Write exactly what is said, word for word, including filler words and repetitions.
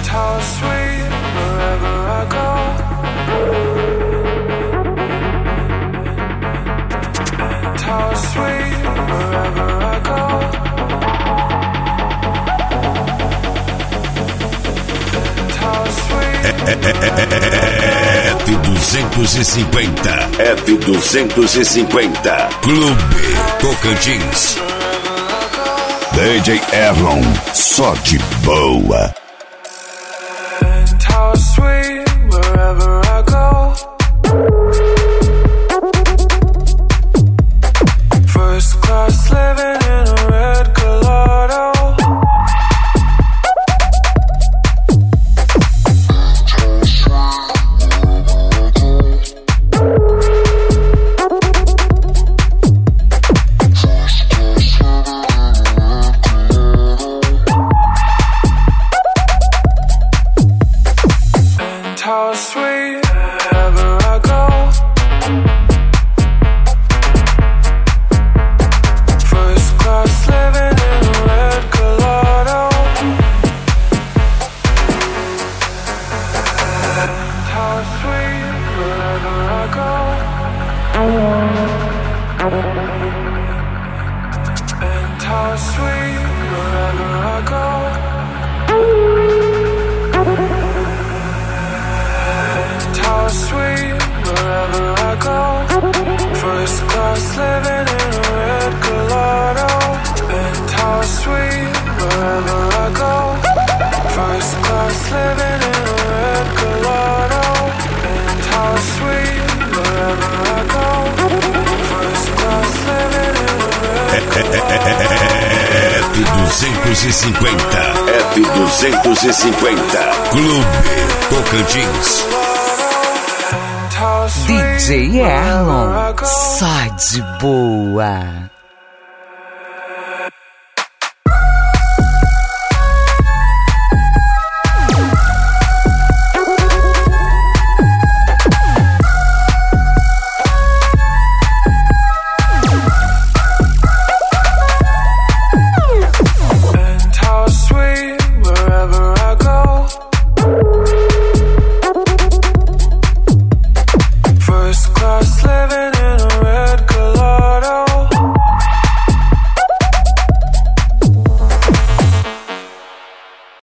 F duzentos e cinquenta. F duzentos e cinquenta. Clube Tocantins. D J Erlon, só de boa. F duzentos e cinquenta. F duzentos e cinquenta. Clube Tocantins. D J Erlon, só de boa.